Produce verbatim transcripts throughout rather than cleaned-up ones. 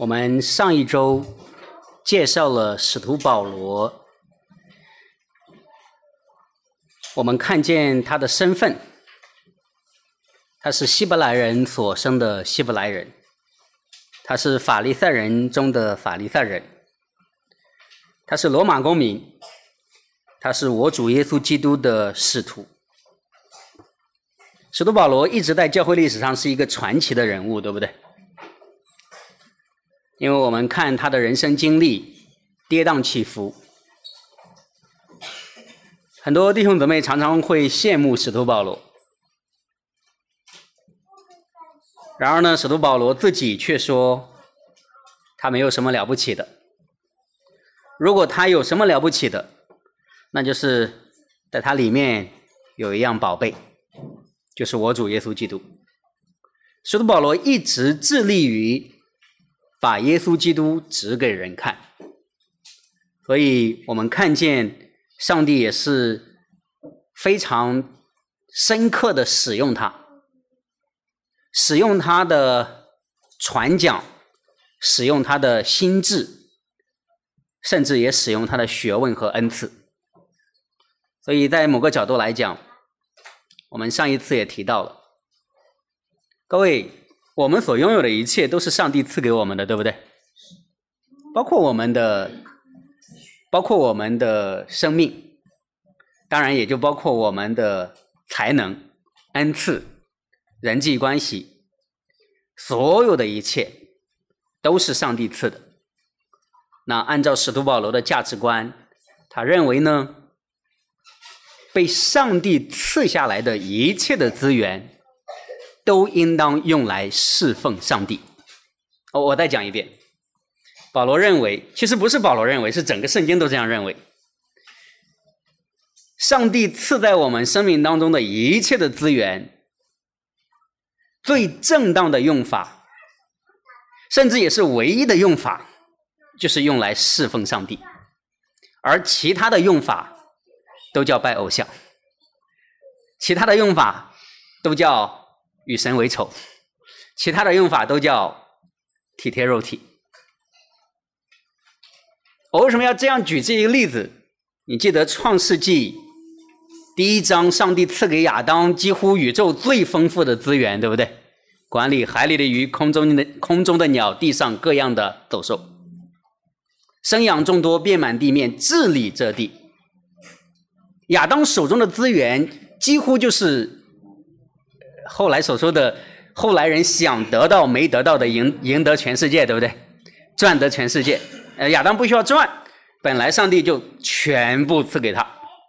我们上一周介绍了使徒保罗，我们看见他的身份，他是希伯来人所生的希伯来人，他是法利赛人中的法利赛人，他是罗马公民，他是我主耶稣基督的使徒。使徒保罗一直在教会历史上是一个传奇的人物，对不对？因为我们看他的人生经历跌宕起伏，很多弟兄姊妹常常会羡慕使徒保罗，然而呢，使徒保罗自己却说他没有什么了不起的。如果他有什么了不起的，那就是在他里面有一样宝贝，就是我主耶稣基督。使徒保罗一直致力于把耶稣基督指给人看，所以我们看见上帝也是非常深刻的使用他，使用他的传讲，使用他的心智，甚至也使用他的学问和恩赐。所以在某个角度来讲，我们上一次也提到了，各位，我们所拥有的一切都是上帝赐给我们的，对不对？包括我们的包括我们的生命，当然也就包括我们的才能、恩赐、人际关系，所有的一切都是上帝赐的。那按照使徒保罗的价值观，他认为呢，被上帝赐下来的一切的资源都应当用来侍奉上帝。哦，我再讲一遍，保罗认为，其实不是保罗认为，是整个圣经都这样认为，上帝赐在我们生命当中的一切的资源，最正当的用法，甚至也是唯一的用法，就是用来侍奉上帝，而其他的用法都叫拜偶像，其他的用法都叫与神为仇，其他的用法都叫体贴肉体。我为什么要这样举这一个例子？你记得创世纪第一章，上帝赐给亚当几乎宇宙最丰富的资源，对不对？管理海里的鱼，空中的空中的鸟，地上各样的走兽，生养众多，遍满地面，治理这地。亚当手中的资源几乎就是后来所说的后来人想得到没得到的赢赢得全世界，对不对？赚得全世界。呃，亚当不需要赚，本来上帝就全部赐给他。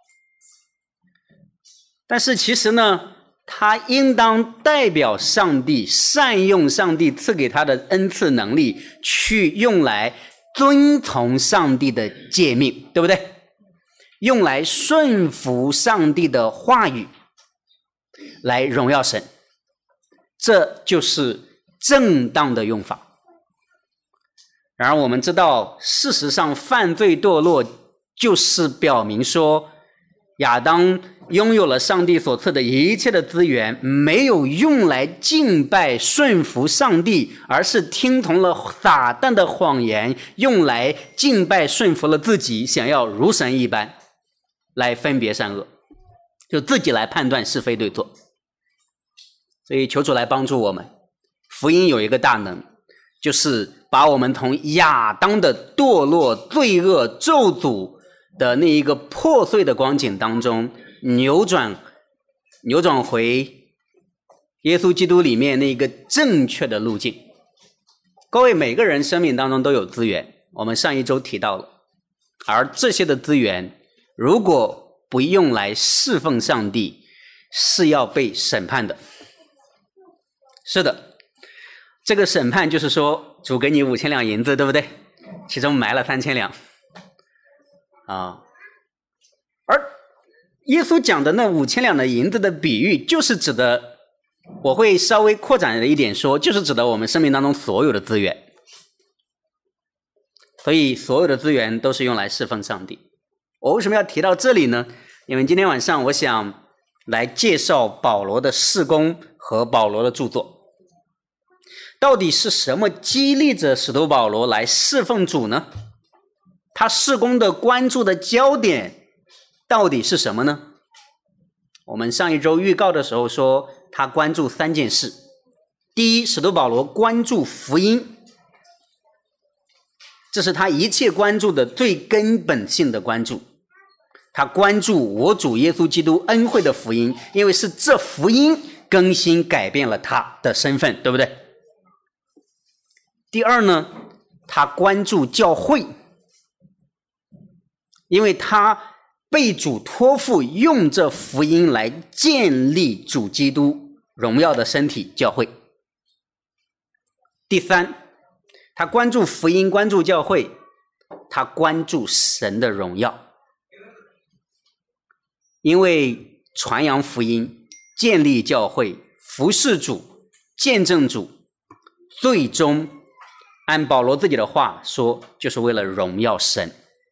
但是其实呢，他应当代表上帝，善用上帝赐给他的恩赐能力，去用来遵从上帝的诫命，对不对？用来顺服上帝的话语，来荣耀神，这就是正当的用法。然而我们知道，事实上犯罪堕落就是表明说，亚当拥有了上帝所赐的一切的资源，没有用来敬拜顺服上帝，而是听从了撒旦的谎言，用来敬拜顺服了自己，想要如神一般来分别善恶，就自己来判断是非对错。所以求主来帮助我们。福音有一个大能，就是把我们从亚当的堕落、罪恶、咒诅的那一个破碎的光景当中扭转扭转回耶稣基督里面那个正确的路径。各位，每个人生命当中都有资源，我们上一周提到了，而这些的资源如果不用来侍奉上帝，是要被审判的。是的，这个审判就是说，主给你五千两银子，对不对？其中埋了三千两啊。而耶稣讲的那五千两的银子的比喻，就是指的，我会稍微扩展了一点说，就是指的我们生命当中所有的资源。所以所有的资源都是用来侍奉上帝。我为什么要提到这里呢？因为今天晚上我想来介绍保罗的事工和保罗的著作。 到底是什么激励着使徒保罗来侍奉主呢？他事工的关注的焦点到底是什么呢？我们上一周预告的时候说，他关注三件事。第一，使徒保罗关注福音，这是他一切关注的最根本性的关注。他关注我主耶稣基督恩惠的福音，因为是这福音更新改变了他的身份，对不对？第二呢，他关注教会，因为他被主托付用这福音来建立主基督荣耀的身体教会。第三，他关注福音，关注教会，他关注神的荣耀，因为传扬福音、建立教会、服侍主、见证主，最终按保罗自己的话说，就是为了荣耀神。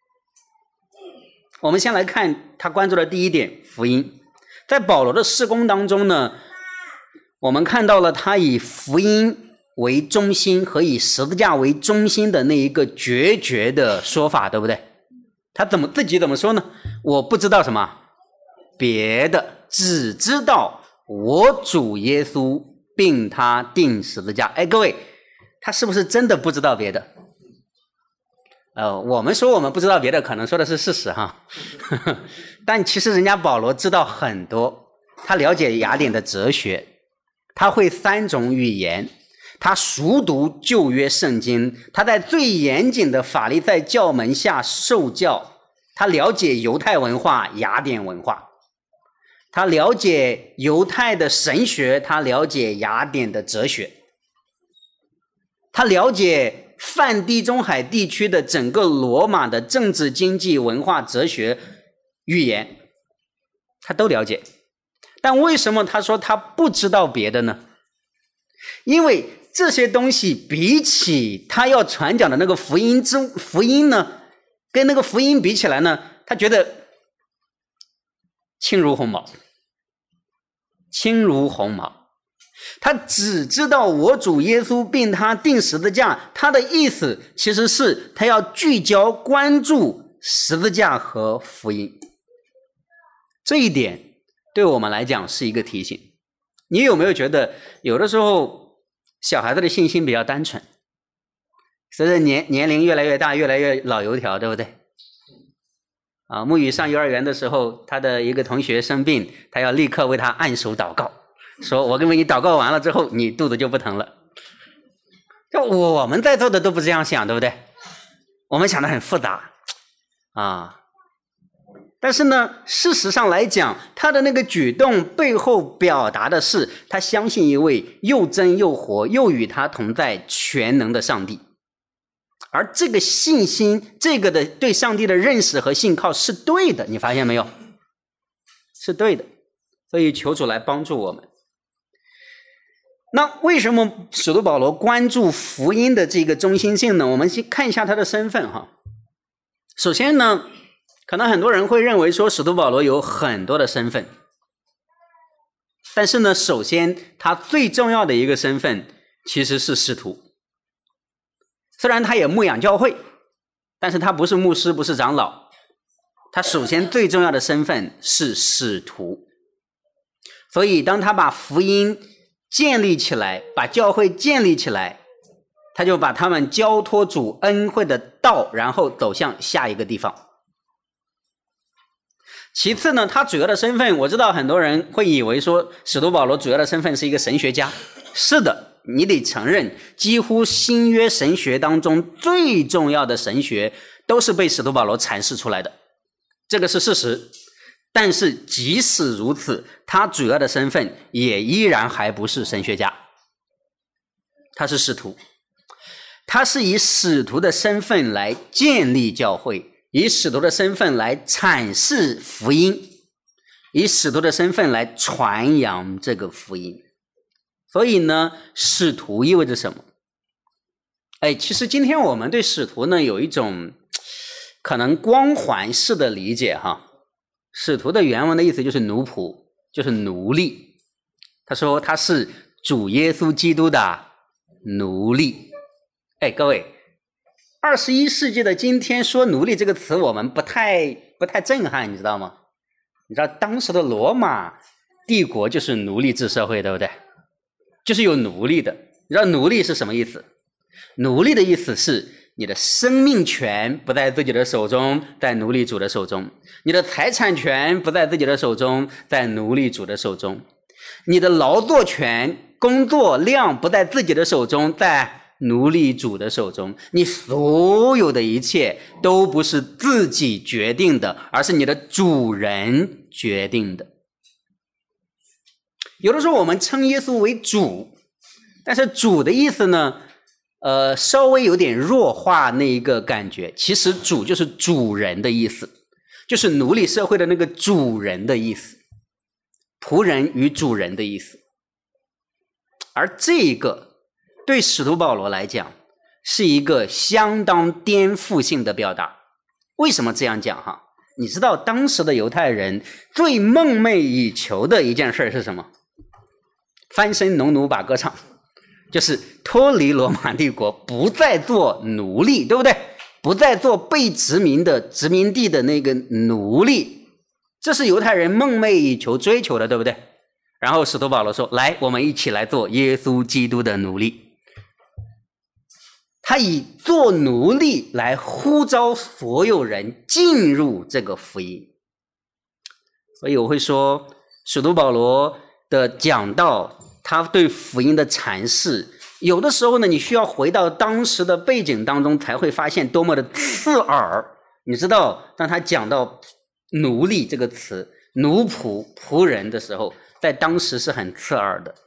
我们先来看他关注的第一点，福音。在保罗的事工当中呢，我们看到了他以福音为中心和以十字架为中心的那一个决绝的说法，对不对？他怎么自己怎么说呢？我不知道什么别的，只知道我主耶稣并他钉十字架。哎，各位，他是不是真的不知道别的？呃，我们说我们不知道别的，可能说的是事实哈。但其实人家保罗知道很多，他了解雅典的哲学，他会三种语言，他熟读旧约圣经，他在最严谨的法利赛教门下受教，他了解犹太文化、雅典文化，他了解犹太的神学，他了解雅典的哲学，他了解泛地中海地区的整个罗马的政治、经济、文化、哲学、语言，他都了解。但为什么他说他不知道别的呢？因为这些东西比起他要传讲的那个福音之福音呢，跟那个福音比起来呢，他觉得轻如鸿毛，轻如鸿毛。他只知道我主耶稣并他钉十字架，他的意思其实是他要聚焦关注十字架和福音。这一点对我们来讲是一个提醒。你有没有觉得有的时候小孩子的信心比较单纯，随着年年龄越来越大，越来越老油条，对不对？啊，沐雨上幼儿园的时候，他的一个同学生病，他要立刻为他按手祷告，说我跟你祷告完了之后，你肚子就不疼了。就我们在座的都不这样想，对不对？我们想的很复杂啊。但是呢，事实上来讲，他的那个举动背后表达的是他相信一位又真又活又与他同在全能的上帝。而这个信心，这个的对上帝的认识和信靠是对的，你发现没有？是对的。所以求主来帮助我们。那为什么使徒保罗关注福音的这个中心性呢？我们先看一下他的身份哈。首先呢，可能很多人会认为说使徒保罗有很多的身份，但是呢，首先他最重要的一个身份其实是使徒。虽然他也牧养教会，但是他不是牧师，不是长老，他首先最重要的身份是使徒。所以当他把福音建立起来，把教会建立起来，他就把他们交托主恩惠的道，然后走向下一个地方。其次呢，他主要的身份，我知道很多人会以为说使徒保罗主要的身份是一个神学家。是的，你得承认，几乎新约神学当中最重要的神学都是被使徒保罗阐释出来的，这个是事实。但是即使如此，他主要的身份也依然还不是神学家，他是使徒。他是以使徒的身份来建立教会，以使徒的身份来阐释福音，以使徒的身份来传扬这个福音。所以呢，使徒意味着什么？哎，其实今天我们对使徒呢有一种可能光环式的理解哈。使徒的原文的意思就是奴仆，就是奴隶。他说他是主耶稣基督的奴隶。哎，各位，二十一世纪的今天说奴隶这个词我们不太不太震撼，你知道吗？你知道当时的罗马帝国就是奴隶制社会，对不对？就是有奴隶的。你知道奴隶是什么意思？奴隶的意思是你的生命权不在自己的手中，在奴隶主的手中；你的财产权不在自己的手中，在奴隶主的手中；你的劳作权、工作量不在自己的手中，在奴隶主的手中。你所有的一切都不是自己决定的，而是你的主人决定的。有的时候我们称耶稣为主，但是主的意思呢，呃，稍微有点弱化那一个感觉。其实主就是主人的意思，就是奴隶社会的那个主人的意思，仆人与主人的意思。而这个对使徒保罗来讲是一个相当颠覆性的表达。为什么这样讲哈？你知道当时的犹太人最梦寐以求的一件事是什么？翻身农奴把歌唱，就是脱离罗马帝国，不再做奴隶，对不对？不再做被殖民的殖民地的那个奴隶，这是犹太人梦寐以求追求的，对不对？然后使徒保罗说，来，我们一起来做耶稣基督的奴隶。他以做奴隶来呼召所有人进入这个福音。所以我会说，使徒保罗的讲道，他对福音的阐释，有的时候呢，你需要回到当时的背景当中，才会发现多么的刺耳。你知道，当他讲到奴隶这个词，奴仆、仆人的时候，在当时是很刺耳的。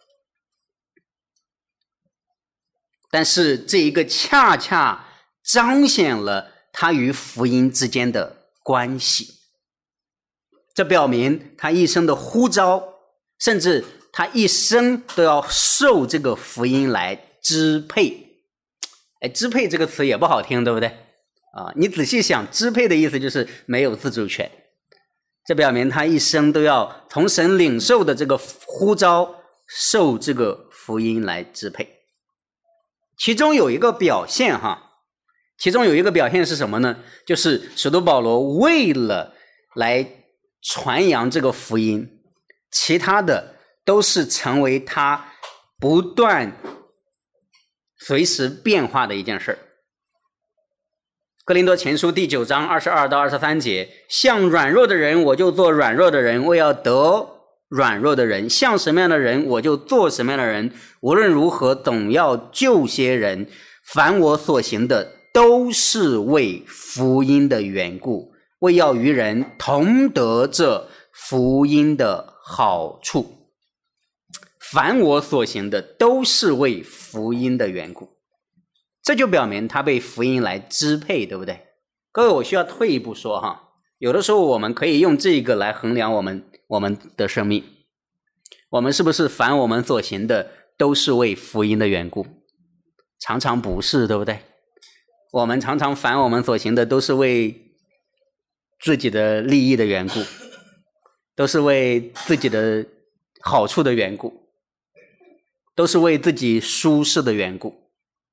但是这一个恰恰彰显了他与福音之间的关系。这表明他一生的呼召，甚至他一生都要受这个福音来支配。哎，支配这个词也不好听，对不对？啊，你仔细想，支配的意思就是没有自主权。这表明他一生都要从神领受的这个呼召，受这个福音来支配。其中有一个表现哈，其中有一个表现是什么呢？就是使徒保罗为了来传扬这个福音，其他的都是成为他不断随时变化的一件事。哥林多前书第九章二十二到二十三节，像软弱的人我就做软弱的人，为要得软弱的人，像什么样的人我就做什么样的人，无论如何总要救些人，凡我所行的都是为福音的缘故，为要与人同得这福音的好处。凡我所行的都是为福音的缘故，这就表明他被福音来支配，对不对？各位，我需要退一步说哈，有的时候我们可以用这个来衡量我们我们的生命，我们是不是凡我们所行的都是为福音的缘故？常常不是，对不对？我们常常凡我们所行的都是为自己的利益的缘故，都是为自己的好处的缘故，都是为自己舒适的缘故。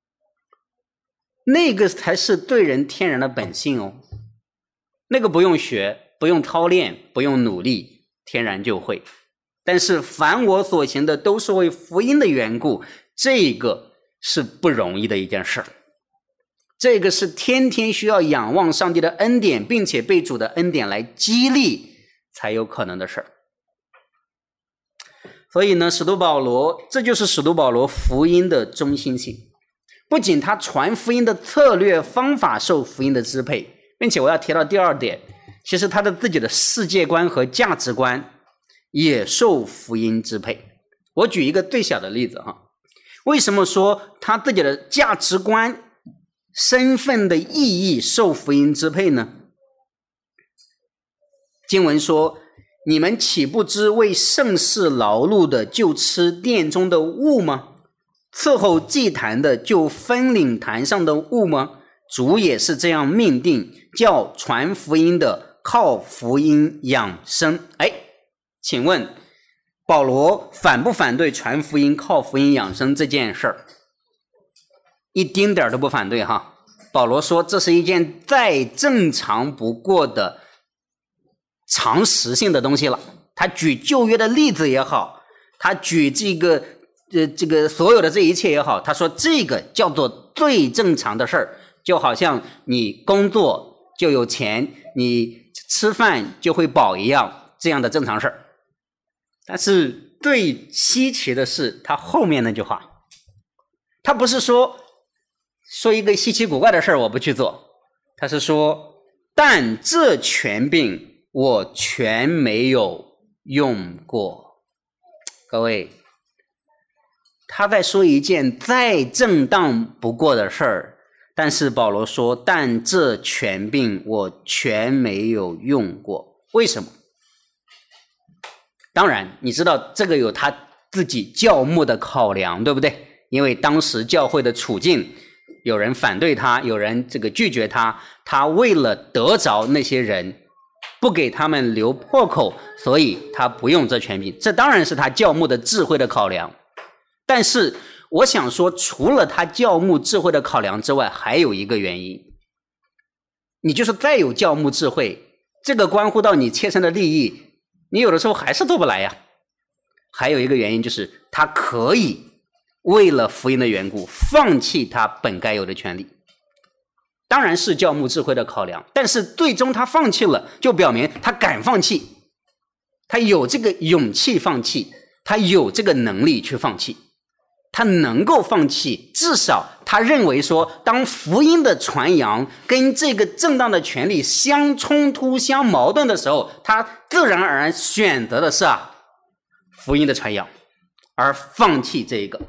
那个才是对人天然的本性哦，那个不用学，不用操练，不用努力，天然就会。但是凡我所行的都是为福音的缘故，这个是不容易的一件事，这个是天天需要仰望上帝的恩典，并且被主的恩典来激励才有可能的事。所以呢，使徒保罗，这就是使徒保罗福音的中心性。不仅他传福音的策略方法受福音的支配，并且我要提到第二点，其实他的自己的世界观和价值观也受福音支配。我举一个最小的例子哈，为什么说他自己的价值观、身份的意义受福音支配呢？经文说，你们岂不知为圣事劳碌的就吃殿中的物吗？伺候祭坛的就分领坛上的物吗？主也是这样命定，叫传福音的靠福音养生。哎，请问保罗反不反对传福音靠福音养生这件事儿？ 一丁点儿都不反对哈。保罗说这是一件再正常不过的常识性的东西了。他举旧约的例子也好，他举这个呃这个所有的这一切也好，他说这个叫做最正常的事儿，就好像你工作就有钱，你吃饭就会饱一样，这样的正常事儿。但是最稀奇的是他后面那句话，他不是说说一个稀奇古怪的事儿我不去做，他是说但这权柄我全没有用过。各位，他在说一件再正当不过的事儿，但是保罗说但这权柄我全没有用过。为什么？当然你知道这个有他自己教牧的考量，对不对？因为当时教会的处境，有人反对他，有人这个拒绝他，他为了得着那些人，不给他们留破口，所以他不用这权柄。这当然是他教牧的智慧的考量。但是我想说，除了他教牧智慧的考量之外，还有一个原因。你就是再有教牧智慧，这个关乎到你切身的利益，你有的时候还是做不来呀。还有一个原因就是他可以为了福音的缘故放弃他本该有的权利。当然是教牧智慧的考量，但是最终他放弃了，就表明他敢放弃，他有这个勇气放弃，他有这个能力去放弃，他能够放弃，至少他认为说当福音的传扬跟这个正当的权利相冲突相矛盾的时候，他自然而然选择的是啊福音的传扬，而放弃这一个。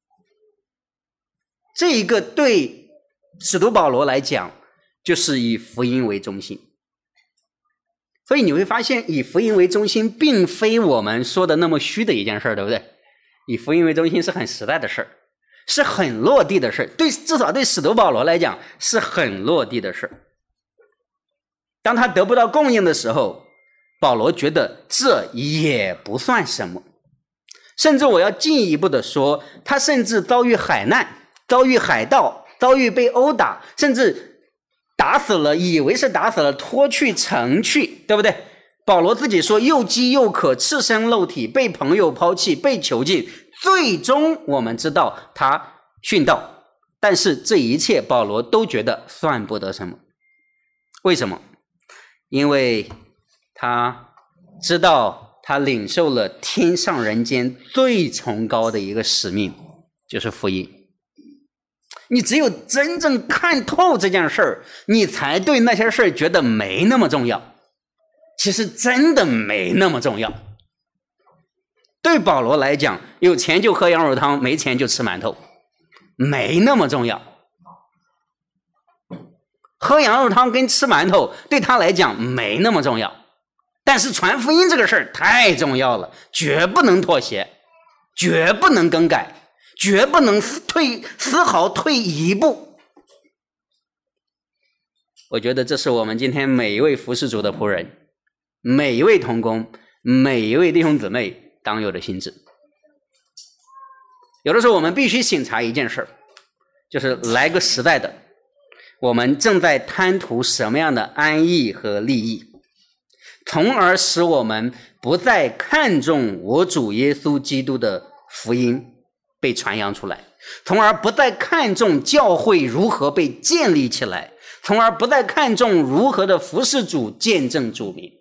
这一个对使徒保罗来讲就是以福音为中心。所以你会发现以福音为中心并非我们说的那么虚的一件事，对不对？以福音为中心是很实在的事，是很落地的事，对，至少对使徒保罗来讲是很落地的事。当他得不到供应的时候，保罗觉得这也不算什么，甚至我要进一步的说，他甚至遭遇海难，遭遇海盗，遭遇被殴打，甚至打死了，以为是打死了，拖去城去，对不对？保罗自己说又饥又渴，赤身露体，被朋友抛弃，被囚禁，最终我们知道他殉道。但是这一切保罗都觉得算不得什么。为什么？因为他知道他领受了天上人间最崇高的一个使命，就是福音。你只有真正看透这件事儿，你才对那些事儿觉得没那么重要。其实真的没那么重要。对保罗来讲，有钱就喝羊肉汤，没钱就吃馒头，没那么重要。喝羊肉汤跟吃馒头对他来讲没那么重要，但是传福音这个事儿太重要了，绝不能妥协，绝不能更改，绝不能退丝毫退一步。我觉得这是我们今天每一位服事主的仆人，每一位同工，每一位弟兄姊妹当有的心志。有的时候我们必须省察一件事，就是来个实在的，我们正在贪图什么样的安逸和利益，从而使我们不再看重我主耶稣基督的福音被传扬出来，从而不再看重教会如何被建立起来，从而不再看重如何的服事主见证主名。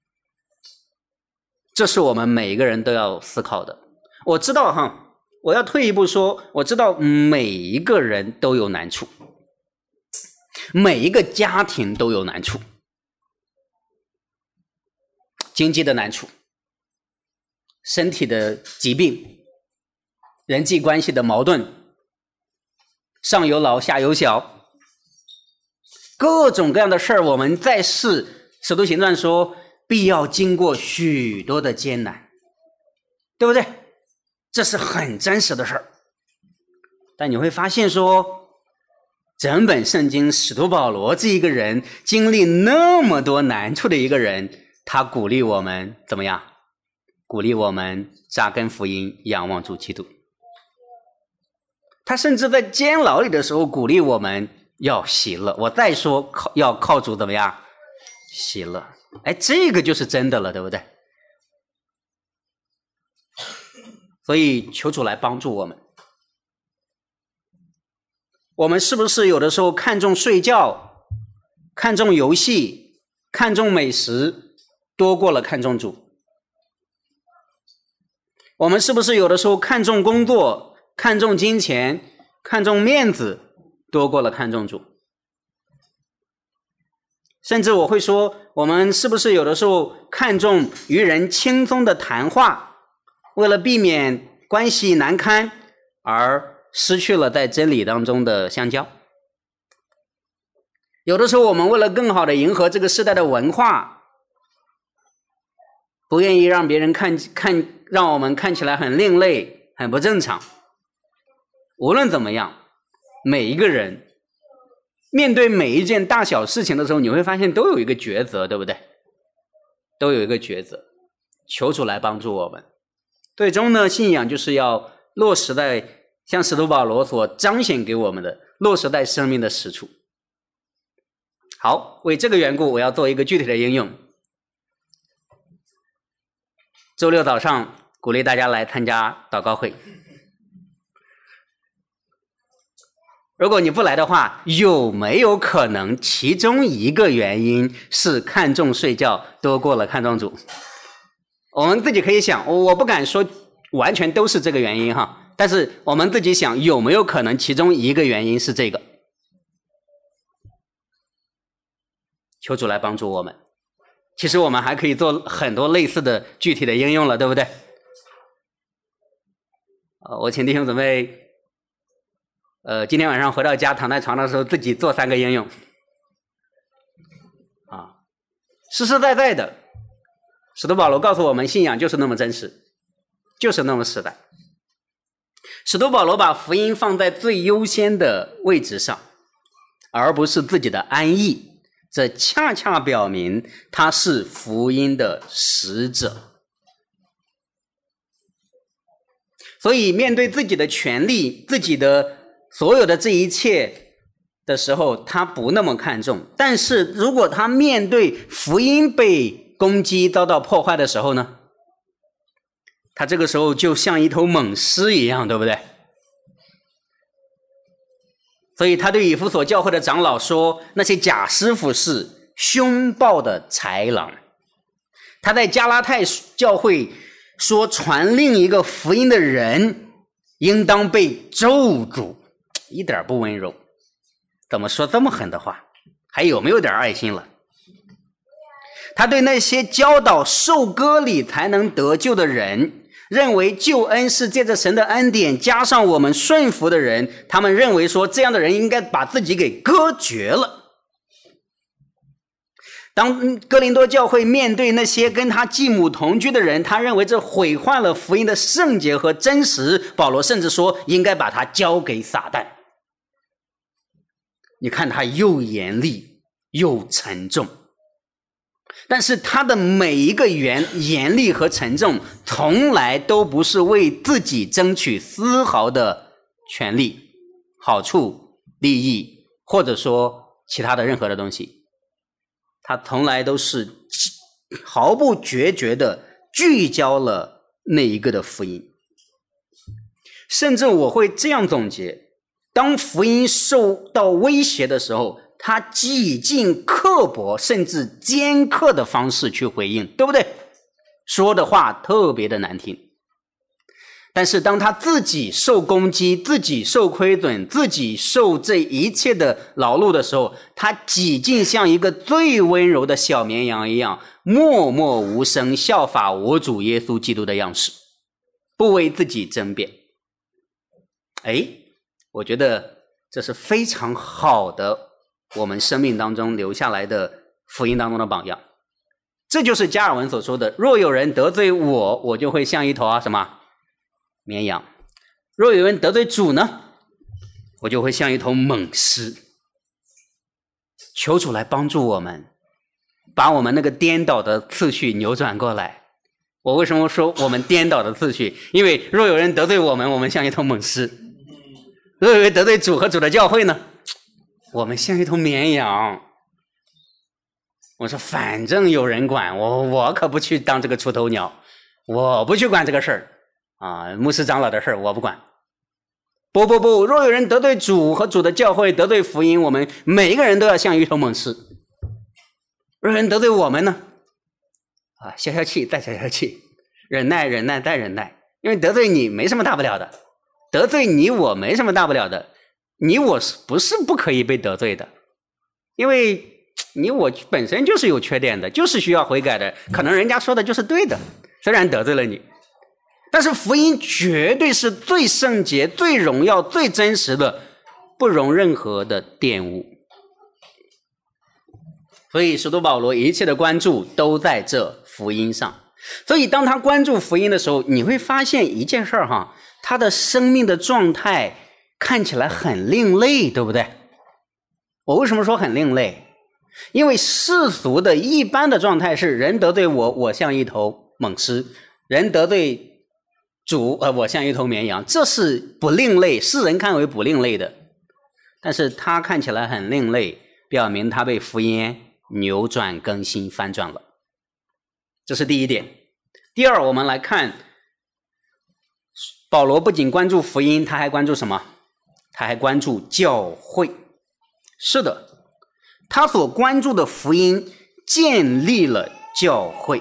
这是我们每一个人都要思考的。我知道哈，我要退一步说，我知道每一个人都有难处，每一个家庭都有难处，经济的难处，身体的疾病，人际关系的矛盾，上有老下有小，各种各样的事儿，我们在世使徒行传说必要经过许多的艰难，对不对？这是很真实的事儿。但你会发现说，整本圣经使徒保罗这一个人经历那么多难处的一个人，他鼓励我们怎么样？鼓励我们扎根福音，仰望主基督。 他甚至在监牢里的时候鼓励我们要喜乐。我再说靠要靠主怎么样？喜乐。哎，这个就是真的了，对不对？所以求主来帮助我们。我们是不是有的时候看重睡觉，看重游戏，看重美食，多过了看重主？我们是不是有的时候看重工作，看重金钱，看重面子，多过了看重主？甚至我会说，我们是不是有的时候看重与人轻松的谈话，为了避免关系难堪而失去了在真理当中的相交？有的时候我们为了更好的迎合这个时代的文化，不愿意让别人看看让我们看起来很另类，很不正常。无论怎么样，每一个人面对每一件大小事情的时候，你会发现都有一个抉择，对不对？都有一个抉择。求主来帮助我们。最终呢，信仰就是要落实在像使徒保罗所彰显给我们的，落实在生命的实处。好，为这个缘故，我要做一个具体的应用。周六早上鼓励大家来参加祷告会。如果你不来的话，有没有可能其中一个原因是看重睡觉多过了看重主？我们自己可以想，我不敢说完全都是这个原因哈，但是我们自己想，有没有可能其中一个原因是这个？求主来帮助我们。其实我们还可以做很多类似的具体的应用了，对不对？呃，我请弟兄姊妹呃，今天晚上回到家躺在床的时候，自己做三个应用啊，实实在在的。使徒保罗告诉我们，信仰就是那么真实，就是那么实在。使徒保罗把福音放在最优先的位置上，而不是自己的安逸，这恰恰表明他是福音的使者。所以面对自己的权利，自己的所有的这一切的时候，他不那么看重。但是如果他面对福音被攻击遭到破坏的时候呢，他这个时候就像一头猛狮一样，对不对？所以他对以弗所教会的长老说，那些假师傅是凶暴的豺狼。他在加拉太教会说，传另一个福音的人应当被咒诅，一点不温柔。怎么说这么狠的话？还有没有点爱心了？他对那些教导受割礼才能得救的人，认为救恩是借着神的恩典加上我们顺服的人，他们认为说这样的人应该把自己给割绝了。当哥林多教会面对那些跟他继母同居的人，他认为这毁坏了福音的圣洁和真实，保罗甚至说应该把他交给撒旦。你看他又严厉又沉重，但是他的每一个严严厉和沉重从来都不是为自己争取丝毫的权利、好处、利益，或者说其他的任何的东西。他从来都是毫不决绝的聚焦了那一个的福音。甚至我会这样总结，当福音受到威胁的时候，他几近刻薄甚至尖刻的方式去回应，对不对？说的话特别的难听。但是当他自己受攻击，自己受亏损，自己受这一切的劳碌的时候，他几近像一个最温柔的小绵羊一样，默默无声，效法我主耶稣基督的样式，不为自己争辩。哎，我觉得这是非常好的我们生命当中留下来的福音当中的榜样。这就是加尔文所说的，若有人得罪我，我就会像一头啊什么绵羊；若有人得罪主呢，我就会像一头猛狮。求主来帮助我们，把我们那个颠倒的次序扭转过来。我为什么说我们颠倒的次序？因为若有人得罪我们，我们像一头猛狮若有人得罪主和主的教会呢，我们像一头绵羊。我说反正有人管我，我可不去当这个出头鸟，我不去管这个事儿啊，牧师长老的事儿我不管。不不不，若有人得罪主和主的教会，得罪福音，我们每一个人都要像一头猛狮。若有人得罪我们呢，啊，消消气，再消消气，忍耐忍耐再忍耐，因为得罪你没什么大不了的，得罪你我没什么大不了的，你我不是不可以被得罪的，因为你我本身就是有缺点的，就是需要悔改的，可能人家说的就是对的，虽然得罪了你，但是福音绝对是最圣洁、最荣耀、最真实的，不容任何的玷污。所以使徒保罗一切的关注都在这福音上。所以当他关注福音的时候，你会发现一件事儿哈，他的生命的状态看起来很另类，对不对？我为什么说很另类？因为世俗的一般的状态是人得罪我，我像一头猛狮；人得罪主，呃，我像一头绵羊，这是不另类，世人看为不另类的。但是他看起来很另类，表明他被福音扭转、更新、翻转了。这是第一点。第二，我们来看保罗不仅关注福音，他还关注什么？他还关注教会。是的，他所关注的福音建立了教会。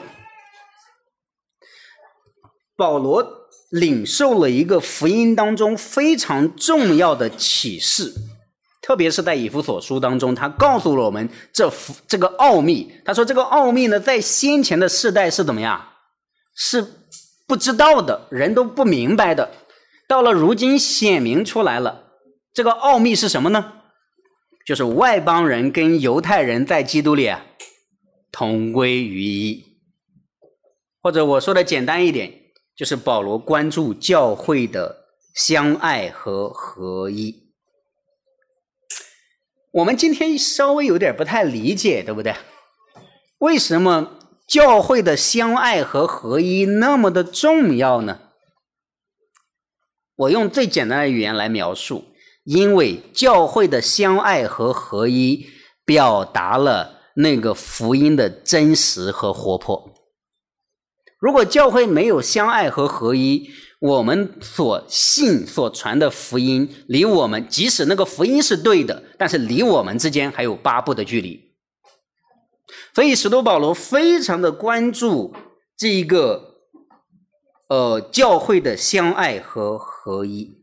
保罗领受了一个福音当中非常重要的启示，特别是在以弗所书当中，他告诉了我们这这个奥秘。他说这个奥秘呢，在先前的世代是怎么样？是不知道的，人都不明白的。到了如今显明出来了。这个奥秘是什么呢？就是外邦人跟犹太人在基督里啊同归于一。或者我说的简单一点，就是保罗关注教会的相爱和合一。我们今天稍微有点不太理解，对不对？为什么教会的相爱和合一那么的重要呢？我用最简单的语言来描述，因为教会的相爱和合一表达了那个福音的真实和活泼。如果教会没有相爱和合一，我们所信所传的福音离我们，即使那个福音是对的，但是离我们之间还有八步的距离。所以使徒保罗非常的关注这一个呃教会的相爱和合一。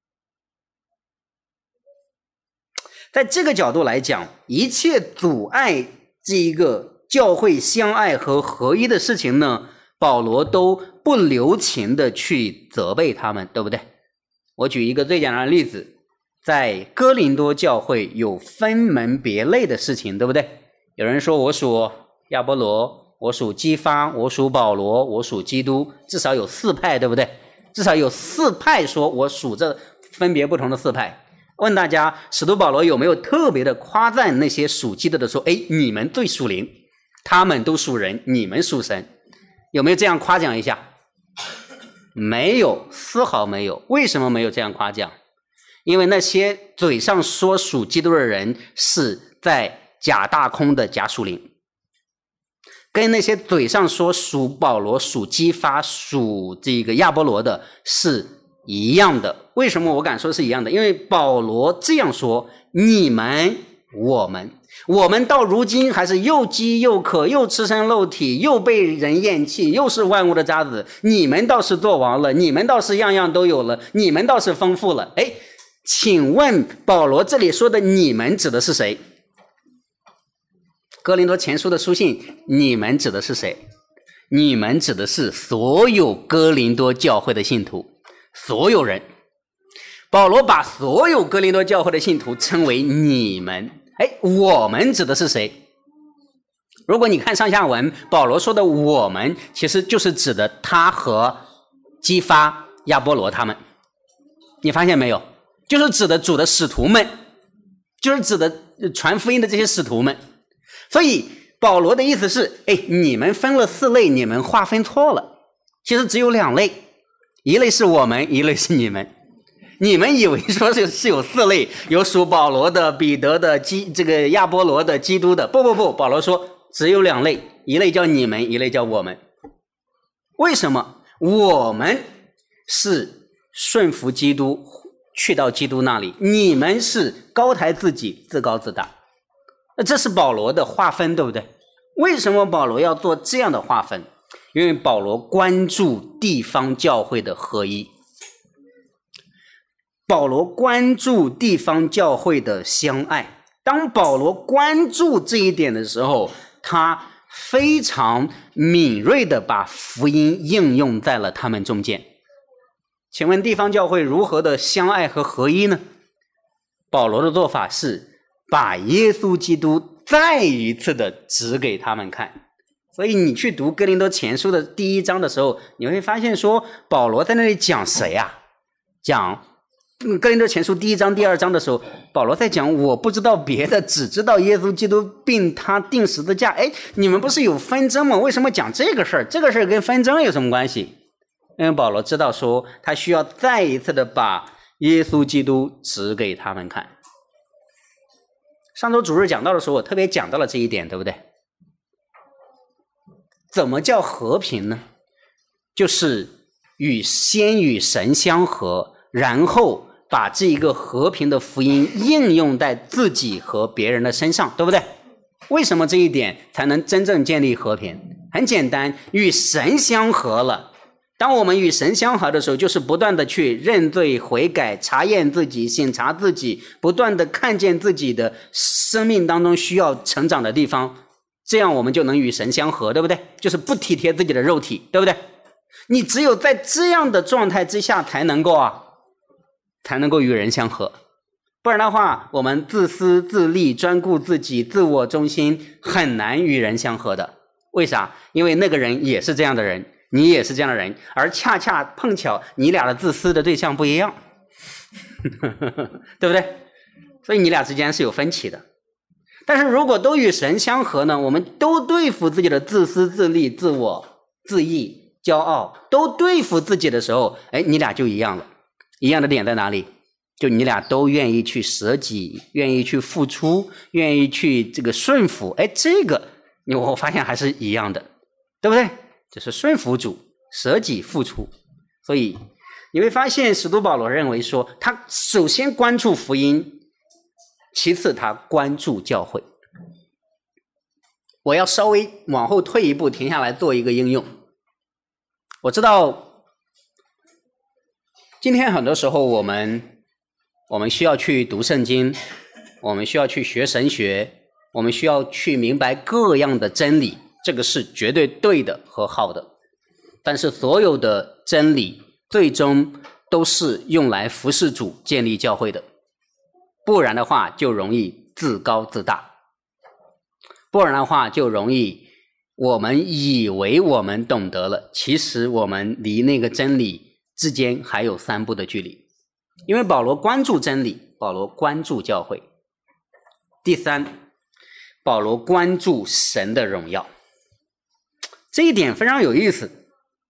在这个角度来讲，一切阻碍这一个教会相爱和合一的事情呢，保罗都不留情的去责备他们，对不对？我举一个最简单的例子，在哥林多教会有分门别类的事情，对不对？有人说我属亚波罗，我属基法，我属保罗，我属基督，至少有四派，对不对？至少有四派说我属这分别不同的四派。问大家，使徒保罗有没有特别的夸赞那些属基督的说，哎，你们最属灵，他们都属人，你们属神？有没有这样夸奖一下？没有，丝毫没有。为什么没有这样夸奖？因为那些嘴上说属基督的人是在假大空的假属灵，跟那些嘴上说属保罗、属基法、属这个亚波罗的是一样的。为什么我敢说是一样的？因为保罗这样说，你们我们我们到如今还是又饥又渴，又赤身露体，又被人厌弃，又是万物的渣滓。你们倒是做王了，你们倒是样样都有了，你们倒是丰富了。哎，请问保罗这里说的你们指的是谁？哥林多前书的书信，你们指的是谁？你们指的是所有哥林多教会的信徒，所有人。保罗把所有哥林多教会的信徒称为你们。哎，我们指的是谁？如果你看上下文，保罗说的我们其实就是指的他和基法、亚波罗他们。你发现没有？就是指的主的使徒们，就是指的传福音的这些使徒们。所以保罗的意思是，哎，你们分了四类，你们划分错了。其实只有两类，一类是我们，一类是你们。 你们以为说是是有四类，有属保罗的、彼得的、基这个亚波罗的、基督的。不不不，保罗说只有两类，一类叫你们，一类叫我们。为什么？我们是顺服基督，去到基督那里，你们是高抬自己，自高自大。这是保罗的划分，对不对？为什么保罗要做这样的划分？因为保罗关注地方教会的合一，保罗关注地方教会的相爱。当保罗关注这一点的时候，他非常敏锐地把福音应用在了他们中间。请问地方教会如何的相爱和合一呢？保罗的做法是把耶稣基督再一次的指给他们看。所以你去读哥林多前书的第一章的时候，你会发现说保罗在那里讲谁啊？讲哥林多前书第一章第二章的时候，保罗在讲我不知道别的，只知道耶稣基督并他钉十字架。哎，你们不是有纷争吗？为什么讲这个事儿？这个事儿跟纷争有什么关系？因为保罗知道说他需要再一次的把耶稣基督指给他们看。上周主日讲到的时候，我特别讲到了这一点，对不对？怎么叫和平呢？就是与先与神相合，然后把这一个和平的福音应用在自己和别人的身上，对不对？为什么这一点才能真正建立和平？很简单，与神相合了。当我们与神相合的时候，就是不断的去认罪悔改，查验自己，省察自己，不断的看见自己的生命当中需要成长的地方，这样我们就能与神相合，对不对？就是不体贴自己的肉体，对不对？你只有在这样的状态之下才能够啊才能够与人相合。不然的话，我们自私自利，专顾自己，自我中心，很难与人相合的。为啥？因为那个人也是这样的人，你也是这样的人，而恰恰碰巧你俩的自私的对象不一样对不对？所以你俩之间是有分歧的。但是如果都与神相合呢，我们都对付自己的自私自利、自我自义、骄傲，都对付自己的时候，哎，你俩就一样了。一样的点在哪里？就你俩都愿意去舍己，愿意去付出，愿意去这个顺服。哎，这个你我发现还是一样的，对不对？就是顺服主，舍己付出。所以你会发现使徒保罗认为说，他首先关注福音，其次他关注教会。我要稍微往后退一步，停下来做一个应用。我知道今天很多时候我们我们需要去读圣经，我们需要去学神学，我们需要去明白各样的真理，这个是绝对对的和好的。但是所有的真理最终都是用来服侍主建立教会的，不然的话就容易自高自大，不然的话就容易我们以为我们懂得了，其实我们离那个真理之间还有三步的距离。因为保罗关注真理，保罗关注教会。第三，保罗关注神的荣耀。这一点非常有意思。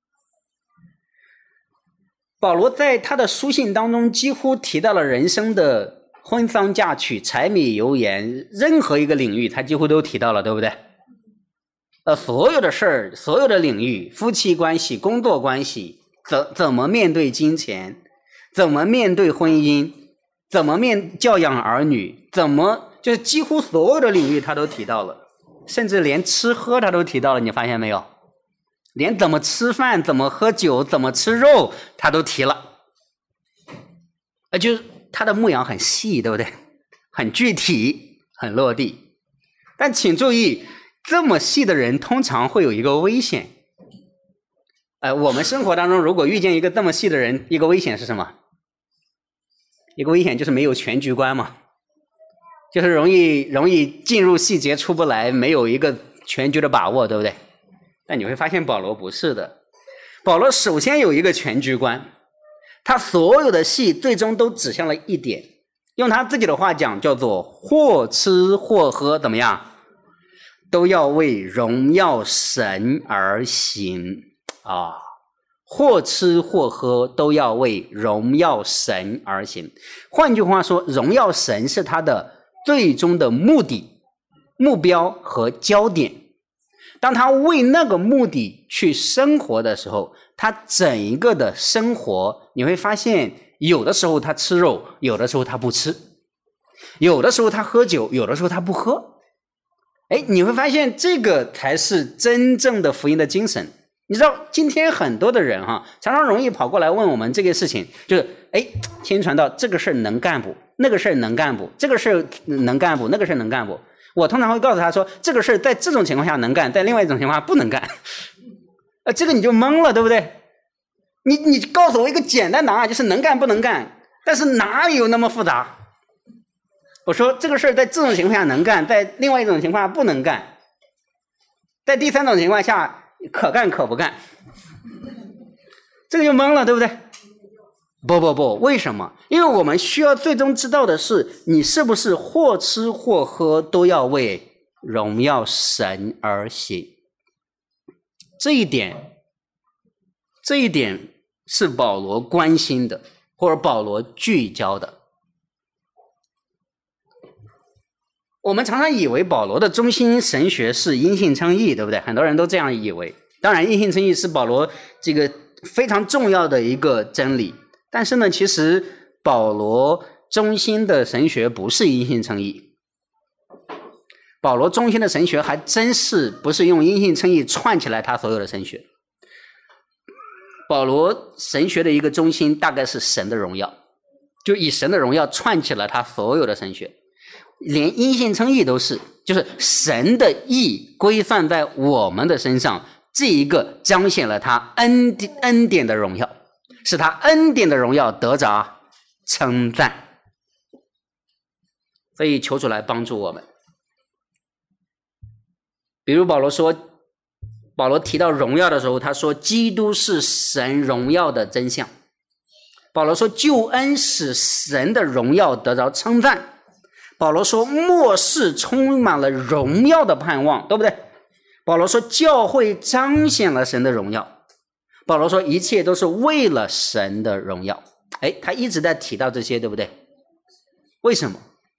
保罗在他的书信当中几乎提到了人生的婚丧嫁娶、柴米油盐，任何一个领域他几乎都提到了，对不对？呃，所有的事儿，所有的领域，夫妻关系、工作关系，怎怎么面对金钱，怎么面对婚姻，怎么面教养儿女，怎么就是几乎所有的领域他都提到了，甚至连吃喝他都提到了，你发现没有？连怎么吃饭、怎么喝酒、怎么吃肉他都提了。呃，就是他的牧养很细，对不对？很具体，很落地。但请注意，这么细的人通常会有一个危险。呃，我们生活当中如果遇见一个这么细的人，一个危险是什么？一个危险就是没有全局观嘛，就是容易容易进入细节出不来，没有一个全局的把握，对不对？但你会发现保罗不是的，保罗首先有一个全局观，他所有的戏最终都指向了一点，用他自己的话讲叫做或吃或喝，怎么样？都要为荣耀神而行啊！ 或吃或喝都要为荣耀神而行。换句话说，荣耀神是他的最终的目的、目标和焦点。当他为那个目的去生活的时候，他整一个的生活你会发现，有的时候他吃肉，有的时候他不吃，有的时候他喝酒，有的时候他不喝。哎，你会发现这个才是真正的福音的精神。你知道今天很多的人哈，常常容易跑过来问我们这个事情，就是哎，听传道这个事能干不？那个事能干不？这个事能干不？那个事能干不？我通常会告诉他说，这个事在这种情况下能干，在另外一种情况下不能干。呃，这个你就懵了，对不对？你你告诉我一个简单答案，就是能干不能干，但是哪有那么复杂？我说这个事在这种情况下能干，在另外一种情况下不能干，在第三种情况下可干可不干，这个就懵了，对不对？不不不，为什么？因为我们需要最终知道的是，你是不是或吃或喝都要为荣耀神而行。这一点，这一点是保罗关心的，或者保罗聚焦的。我们常常以为保罗的中心神学是因信称义，对不对？很多人都这样以为。当然因信称义是保罗这个非常重要的一个真理，但是呢，其实保罗中心的神学不是因信称义。保罗中心的神学还真是不是用因信称义串起来他所有的神学。保罗神学的一个中心大概是神的荣耀，就以神的荣耀串起了他所有的神学。连因信称义都是，就是神的义规范在我们的身上，这一个彰显了他恩恩典的荣耀，使他恩典的荣耀得着称赞。所以求主来帮助我们。比如保罗说，保罗提到荣耀的时候，他说基督是神荣耀的真相。保罗说救恩使神的荣耀得着称赞。保罗说末世充满了荣耀的盼望，对不对？保罗说教会彰显了神的荣耀。保罗说一切都是为了神的荣耀。哎，他一直在提到这些，对不对？为什么？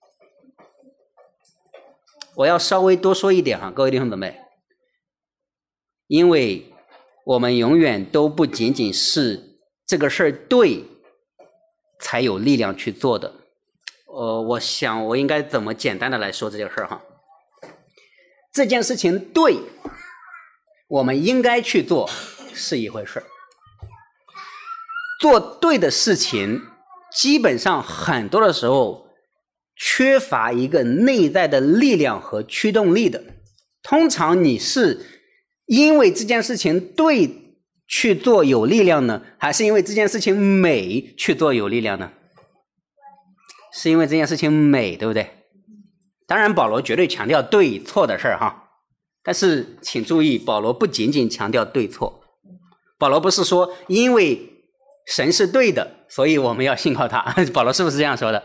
我要稍微多说一点哈，各位弟兄姊妹，因为我们永远都不仅仅是这个事儿对才有力量去做的。呃，我想我应该怎么简单的来说这件事儿哈？这件事情对，我们应该去做是一回事，做对的事情，基本上很多的时候缺乏一个内在的力量和驱动力的。通常你是因为这件事情对去做有力量呢，还是因为这件事情美去做有力量呢？是因为这件事情美，对不对？当然保罗绝对强调对错的事儿哈，但是请注意，保罗不仅仅强调对错，保罗不是说因为神是对的所以我们要信靠他，保罗是不是这样说的？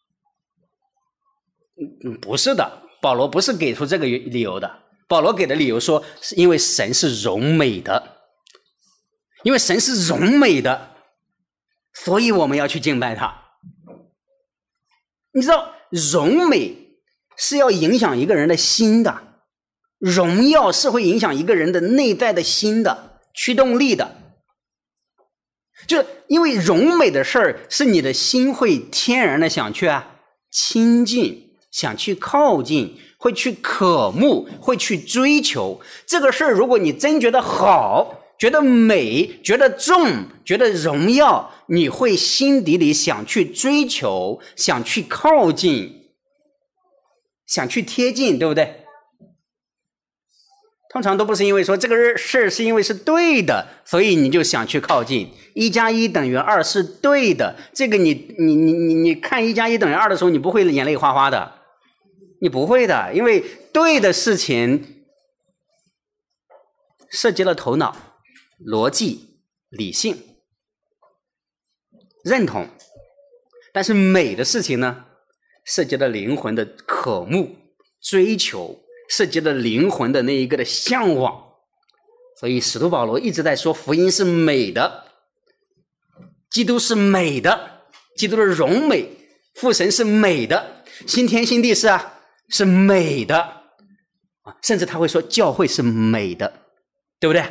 嗯，不是的，保罗不是给出这个理由的。保罗给的理由说是因为神是荣美的，因为神是荣美的，所以我们要去敬拜他。你知道荣美是要影响一个人的心的，荣耀是会影响一个人的内在的心的驱动力的，就是因为荣美的事儿是你的心会天然的想去啊亲近，想去靠近，会去渴慕，会去追求。这个事儿如果你真觉得好，觉得美，觉得重，觉得荣耀，你会心底里想去追求，想去靠近，想去贴近，对不对？通常都不是因为说这个事是因为是对的，所以你就想去靠近。一加一等于二是对的，这个你你你你你看一加一等于二的时候，你不会眼泪哗哗的，你不会的，因为对的事情涉及了头脑、逻辑、理性、认同，但是美的事情呢，涉及了灵魂的渴慕、追求，涉及了灵魂的那一个的向往， 所以使徒保罗一直在说福音是美的，基督是美的，基督的荣美，父神是美的，新天新地是啊，是美的，甚至他会说教会是美的，对不对？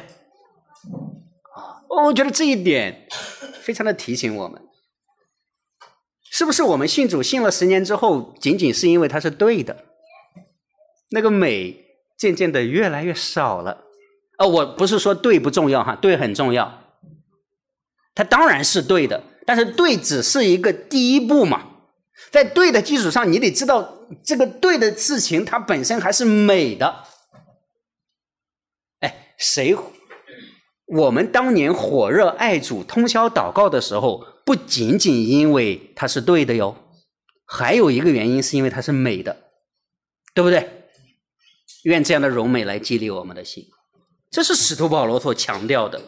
我觉得这一点非常的提醒我们，是不是我们信主信了十年之后，仅仅是因为它是对的，那个美渐渐的越来越少了。哦，我不是说对不重要哈，对很重要，它当然是对的，但是对只是一个第一步嘛，在对的基础上，你得知道这个对的事情它本身还是美的。哎，谁？我们当年火热爱主通宵祷告的时候，不仅仅因为它是对的哟，还有一个原因是因为它是美的，对不对？愿这样的荣美来激励我们的心，这是使徒保罗所强调的。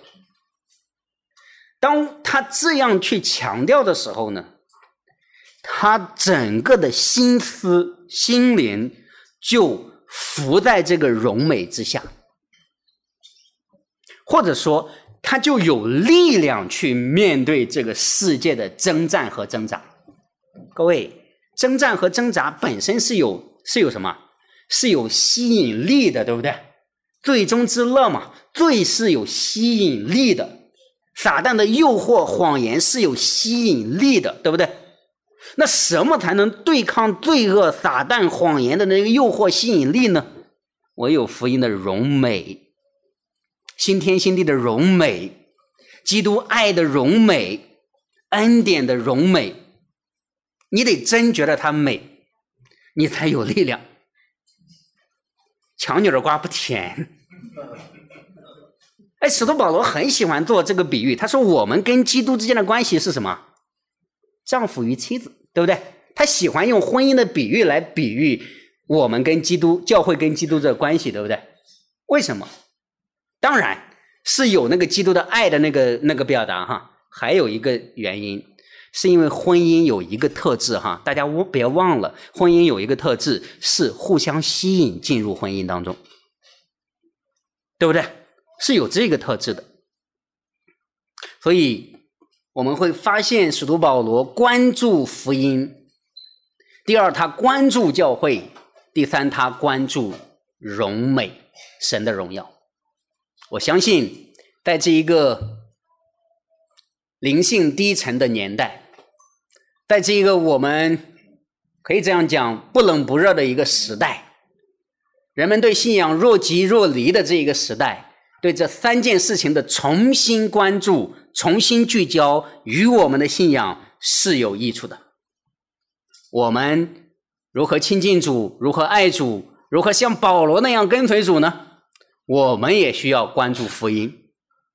当他这样去强调的时候呢，他整个的心思心灵就浮在这个荣美之下，或者说他就有力量去面对这个世界的征战和挣扎。各位，征战和挣扎本身是有是有什么？是有吸引力的，对不对？最终之乐嘛，罪是有吸引力的，撒旦的诱惑谎言是有吸引力的，对不对？那什么才能对抗罪恶撒旦谎言的那个诱惑吸引力呢？唯有福音的荣美，新天新地的荣美，基督爱的荣美，恩典的荣美，你得真觉得它美，你才有力量。强扭的瓜不甜。哎，使徒保罗很喜欢做这个比喻，他说我们跟基督之间的关系是什么？丈夫与妻子，对不对？他喜欢用婚姻的比喻来比喻我们跟基督教会跟基督这个关系，对不对？为什么？当然是有那个基督的爱的那个那个表达哈，还有一个原因是因为婚姻有一个特质哈，大家别忘了，婚姻有一个特质是互相吸引进入婚姻当中，对不对？是有这个特质的。所以我们会发现使徒保罗关注福音，第二他关注教会，第三他关注荣美，神的荣耀。我相信在这一个灵性低沉的年代，在这一个我们可以这样讲不冷不热的一个时代，人们对信仰若即若离的这一个时代，对这三件事情的重新关注，重新聚焦，与我们的信仰是有益处的。我们如何亲近主，如何爱主，如何像保罗那样跟随主呢？我们也需要关注福音，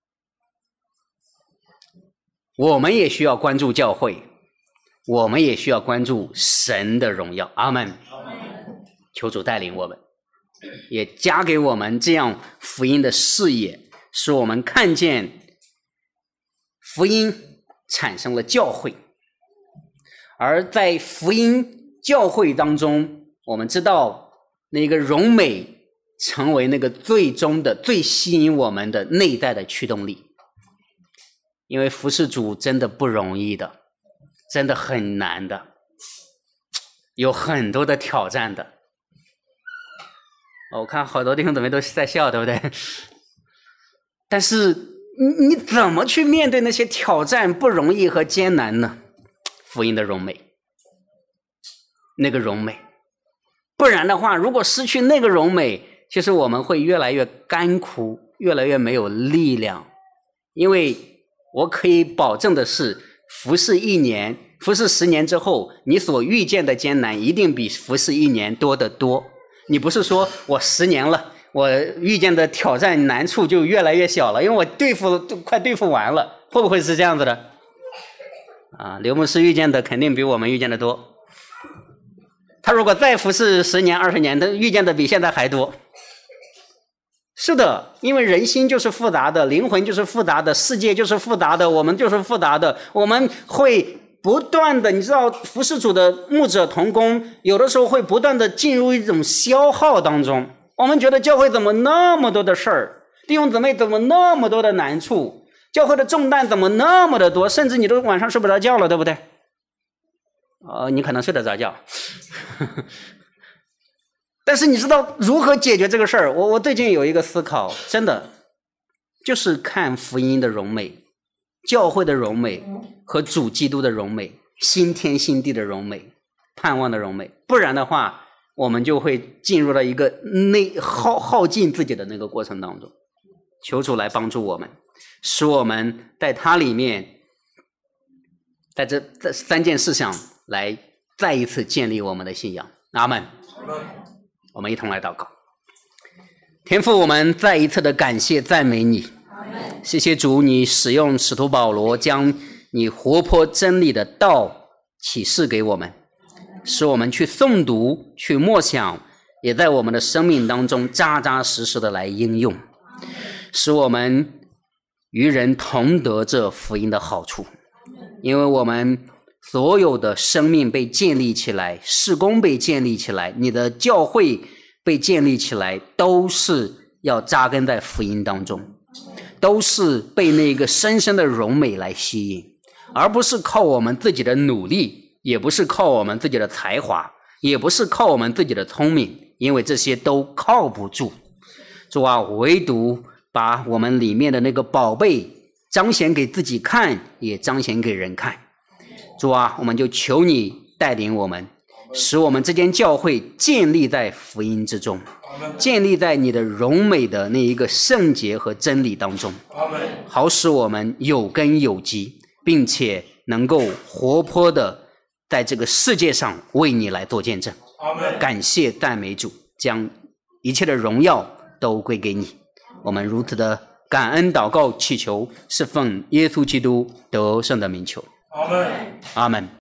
我们也需要关注教会，我们也需要关注神的荣耀。阿们。求主带领我们，也加给我们这样福音的视野，使我们看见福音产生了教会，而在福音教会当中，我们知道那个荣美成为那个最终的最吸引我们的内在的驱动力。因为服侍主真的不容易的，真的很难的，有很多的挑战的。我看好多弟兄姊妹都在笑，对不对？但是你你怎么去面对那些挑战不容易和艰难呢？福音的荣美，那个荣美，不然的话，如果失去那个荣美，其实我们会越来越干枯，越来越没有力量。因为我可以保证的是，服侍一年服侍十年之后，你所遇见的艰难一定比服侍一年多得多。你不是说我十年了，我遇见的挑战难处就越来越小了，因为我对付都快对付完了，会不会是这样子的？啊，刘牧师遇见的肯定比我们遇见的多。他如果再服侍十年二十年，他遇见的比现在还多。是的，因为人心就是复杂的，灵魂就是复杂的，世界就是复杂的，我们就是复杂的，我们会不断的，你知道服侍主的牧者同工有的时候会不断的进入一种消耗当中。我们觉得教会怎么那么多的事儿， 弟兄姊妹怎么那么多的难处？教会的重担怎么那么的多？甚至你都晚上睡不着觉了，对不对？呃，你可能睡得着觉。但是你知道如何解决这个事儿？我我最近有一个思考，真的就是看福音的荣美，教会的荣美和主基督的荣美，新天新地的荣美，盼望的荣美。不然的话，我们就会进入到一个内耗耗尽自己的那个过程当中。求主来帮助我们，使我们在他里面，在这这三件事上来再一次建立我们的信仰。阿们。我们一同来祷告。天父，我们再一次的感谢赞美你，谢谢主，你使用使徒保罗将你活泼真理的道启示给我们，使我们去诵读去默想，也在我们的生命当中扎扎实实的来应用，使我们与人同得这福音的好处。因为我们所有的生命被建立起来，事工被建立起来，你的教会被建立起来，都是要扎根在福音当中，都是被那个深深的荣美来吸引，而不是靠我们自己的努力，也不是靠我们自己的才华，也不是靠我们自己的聪明，因为这些都靠不住。主啊，唯独把我们里面的那个宝贝彰显给自己看，也彰显给人看。主啊，我们就求你带领我们，使我们这间教会建立在福音之中，建立在你的荣美的那一个圣洁和真理当中，好使我们有根有基，并且能够活泼的在这个世界上为你来做见证。感谢赞美主，将一切的荣耀都归给你。我们如此的感恩祷告祈求，是奉耶稣基督得胜的名求。阿们。阿们。